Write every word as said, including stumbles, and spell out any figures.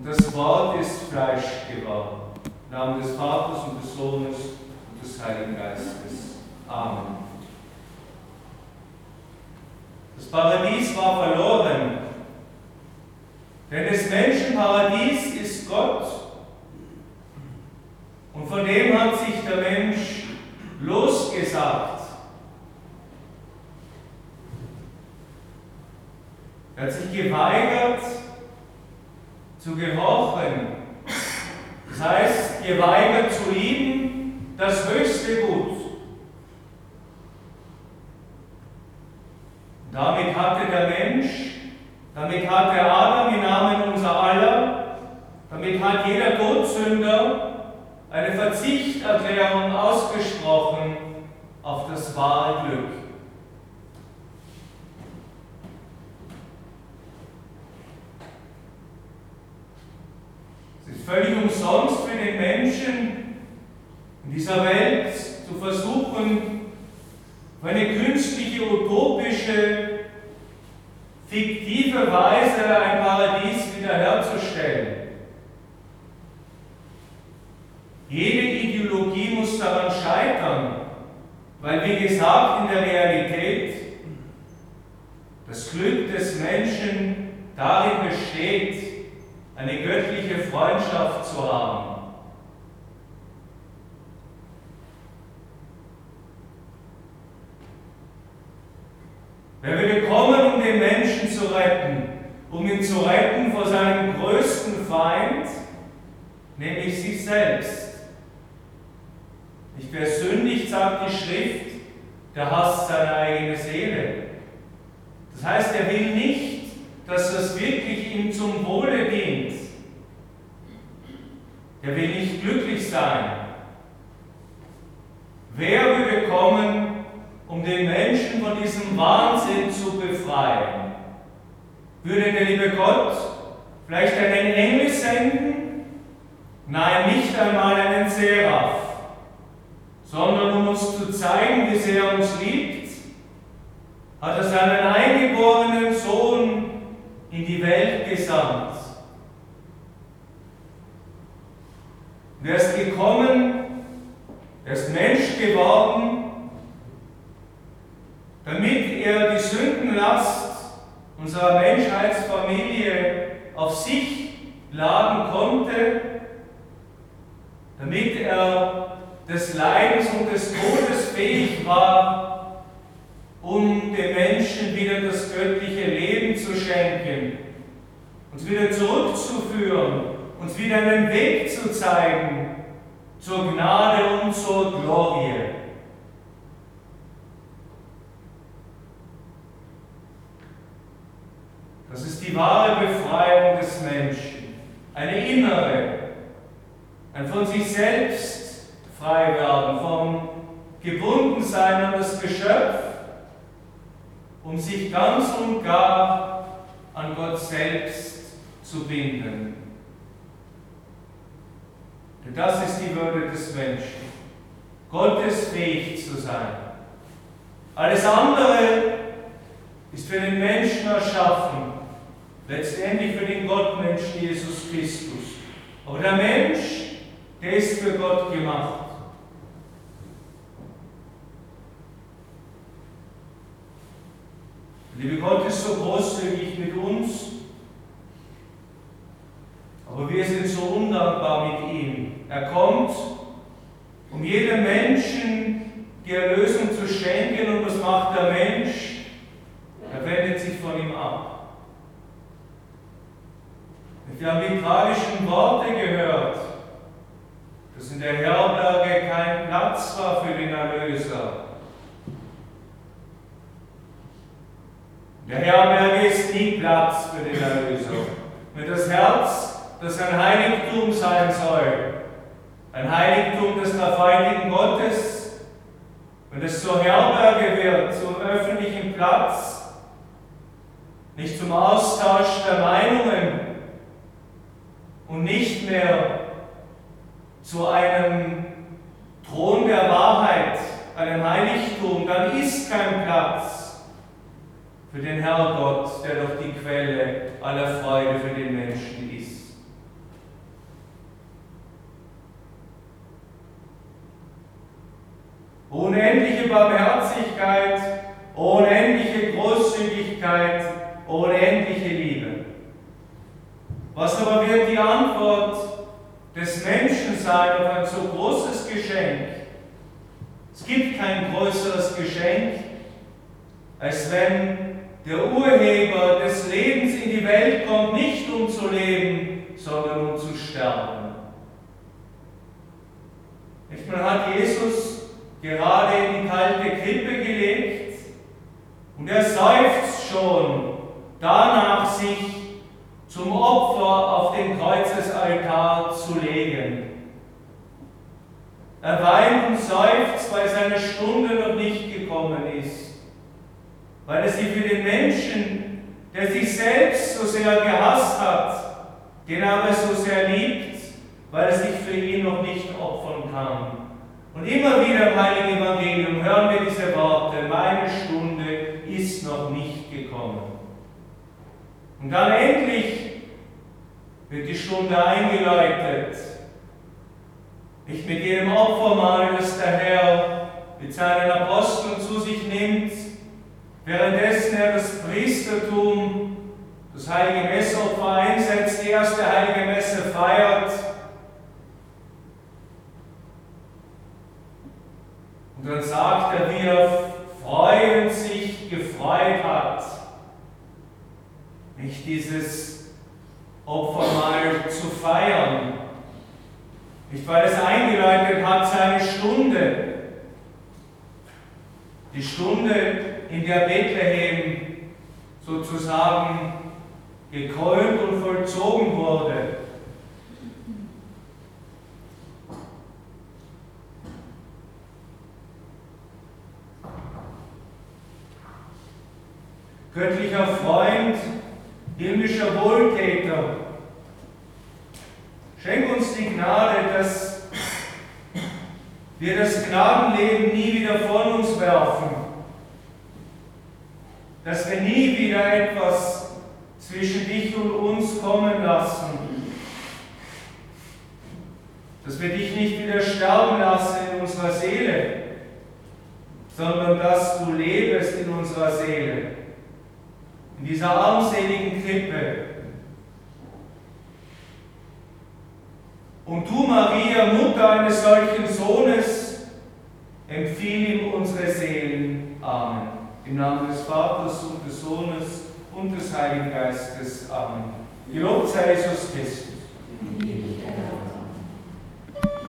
Und das Wort ist Fleisch geworden. Im Namen des Vaters und des Sohnes und des Heiligen Geistes. Amen. Das Paradies war verloren, denn des Menschen Paradies ist Gott. Und von dem hat sich der Mensch losgesagt. Er hat sich geweigert zu gehorchen. Das heißt, geweigert zu lieben das höchste Gut. Damit hatte der Mensch, damit hatte Adam im Namen unser aller, damit hat jeder Todsünder eine Verzichterklärung ausgesprochen auf das wahre Glück. Es ist völlig umsonst für den Menschen in dieser Welt zu versuchen, auf eine künstliche, utopische, fiktive Weise ein Paradies wiederherzustellen. Jede Ideologie muss daran scheitern, weil, wie gesagt, in der Realität das Glück des Menschen darin besteht, eine göttliche Freundschaft zu haben. Wer würde kommen, um den Menschen zu retten, um ihn zu retten vor seinem größten Feind, nämlich sich selbst? Nicht wer sündigt, sagt die Schrift, der hasst seine eigene Seele. Das heißt, er will nicht, dass das wirklich ihm zum Wohle dient. Er will nicht glücklich sein. Wer würde kommen, um den Menschen von diesem Wahnsinn zu befreien? Würde der liebe Gott vielleicht einen Engel senden? Nein, nicht einmal einen Seraph, sondern um uns zu zeigen, wie sehr er uns liebt, hat er seinen eingeborenen Sohn in die Welt gesandt. Und er ist gekommen, er ist Mensch geworden, damit er die Sündenlast unserer Menschheitsfamilie auf sich laden konnte, damit er des Leidens und des Todes fähig war, um den Menschen wieder das göttliche Leben zu schenken, uns wieder zurückzuführen, uns wieder einen Weg zu zeigen zur Gnade und zur Glorie. Das ist die wahre Befreiung des Menschen, eine innere, ein von sich selbst frei werden, vom Gebundensein an das Geschöpf, um sich ganz und gar an Gott selbst zu binden. Denn das ist die Würde des Menschen, gottesfähig zu sein. Alles andere ist für den Menschen erschaffen, letztendlich für den Gottmenschen Jesus Christus. Aber der Mensch, der ist für Gott gemacht. Der liebe Gott ist so großzügig mit uns, aber wir sind so undankbar mit ihm. Er kommt, um jedem Menschen die Erlösung zu schenken, und was macht der Mensch? Er wendet sich von ihm ab. Wir haben die tragischen Worte gehört, dass in der Herberge kein Platz war für den Erlöser. In der Herberge ist nie Platz für den Erlöser. Wenn das Herz, das ein Heiligtum sein soll, ein Heiligtum des dreifaltigen Gottes, wenn es zur Herberge wird, zum öffentlichen Platz, nicht zum Austausch der Meinungen und nicht mehr zu einem Thron der Wahrheit, einem Heiligtum, dann ist kein Platz für den Herrgott, der doch die Quelle aller Freude für den Menschen ist. unendliche Barmherzigkeit, unendliche Großzügigkeit, unendliche Liebe. Was aber wird die Antwort des Menschen sein auf ein so großes Geschenk? Es gibt kein größeres Geschenk, als wenn der Urheber des Lebens in die Welt kommt, nicht um zu leben, sondern um zu sterben. Man hat Jesus gerade in die kalte Krippe gelegt und er seufzt schon danach, sich zum Opfer auf den Kreuzesaltar zu legen. Er weint und seufzt, weil seine Stunde noch nicht gekommen ist, weil er sie für den Menschen, der sich selbst so sehr gehasst hat, den er aber so sehr liebt, weil er sich für ihn noch nicht opfern kann. Und immer wieder im Heiligen Evangelium hören wir diese Worte: Meine Stunde ist noch nicht gekommen. Und dann endlich wird die Stunde eingeläutet. Nicht mit jedem Opfermahl, das der Herr mit seinen Aposteln zu sich nimmt, währenddessen er das Priestertum, das Heilige Messeopfer einsetzt, die erste Heilige Messe feiert. Und dann sagt er, wie er freuend sich gefreut hat, nicht dieses Opfermahl zu feiern, nicht weil es eingeläutet hat seine Stunde, die Stunde, in der Bethlehem sozusagen gekrönt und vollzogen wurde. Göttlicher Freund, himmlischer Wohltäter, schenk uns die Gnade, dass wir das Gnadenleben nie wieder von uns werfen, dass wir nie wieder etwas zwischen dich und uns kommen lassen, dass wir dich nicht wieder sterben lassen in unserer Seele, sondern dass du lebst in unserer Seele, in dieser armseligen Krippe. Und du, Maria, Mutter eines solchen Sohnes, empfiehl ihm unsere Seelen. Amen. Im Namen des Vaters und des Sohnes und des Heiligen Geistes. Amen. Gelobt sei Jesus Christus.